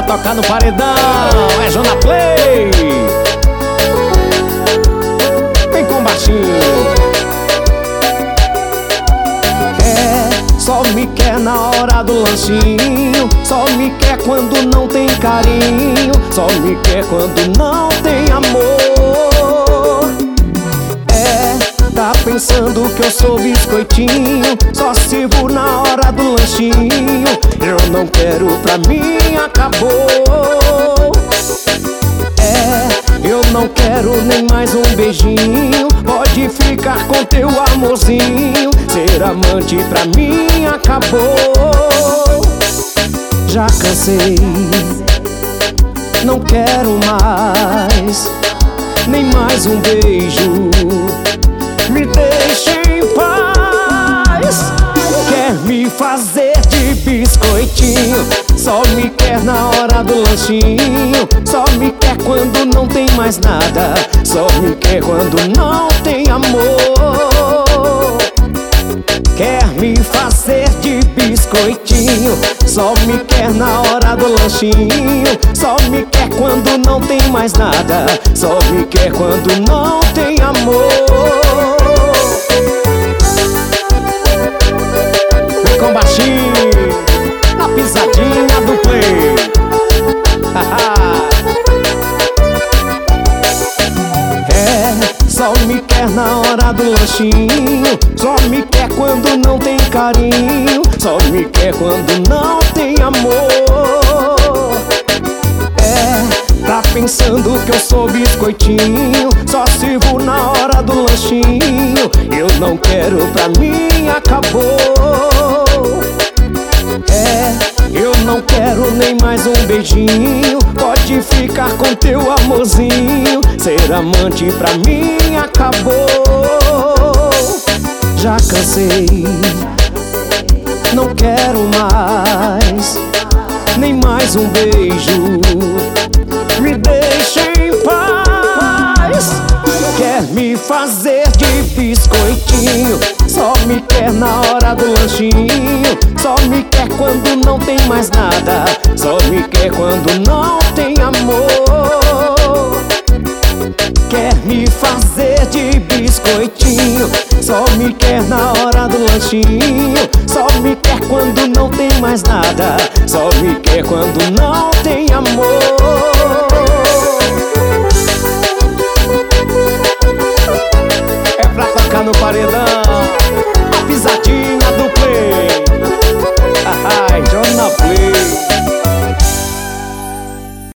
tocar no paredão. É Jona Play. Vem com baixinho. Só me quer na hora do lanchinho, só me quer quando não tem carinho, só me quer quando não tem amor. Tá pensando que eu sou biscoitinho, só sirvo na hora do lanchinho. Eu não quero, pra mim acabou. Eu não quero nem mais um beijinho, pode ficar com teu amorzinho. Ser amante pra mim acabou. Já cansei, não quero mais, nem mais um beijo. Me deixe em paz. Quer me fazer de biscoitinho, só me quer na hora do lanchinho, só me quer quando não tem mais nada, só me quer quando não tem amor. Quer me fazer de biscoitinho, só me quer na hora do lanchinho, só me quer quando não tem mais nada, só me quer quando não tem amor. Vem com baixinho, na pisadinha do play. Só me quer na hora do lanchinho, só me quer quando não tem carinho, só me quer quando não tem amor. Tá pensando que eu sou biscoitinho, só sirvo na hora do lanchinho. Eu não quero, pra mim acabou. Eu não quero nem mais um beijinho, pode ficar com teu amorzinho. Ser amante pra mim acabou. Já cansei, não quero mais, nem mais um beijo. Me deixa em paz. Quer me fazer de biscoitinho, só me quer na hora do lanchinho, só me quer quando não tem mais nada, só me quer quando não tem amor. Quer me fazer de biscoitinho, só me quer na hora do lanchinho, só me quer quando não tem mais nada, só me quer quando não tem amor. É pra tocar no paredão, a pisadinha do play. Ai, Jona Play.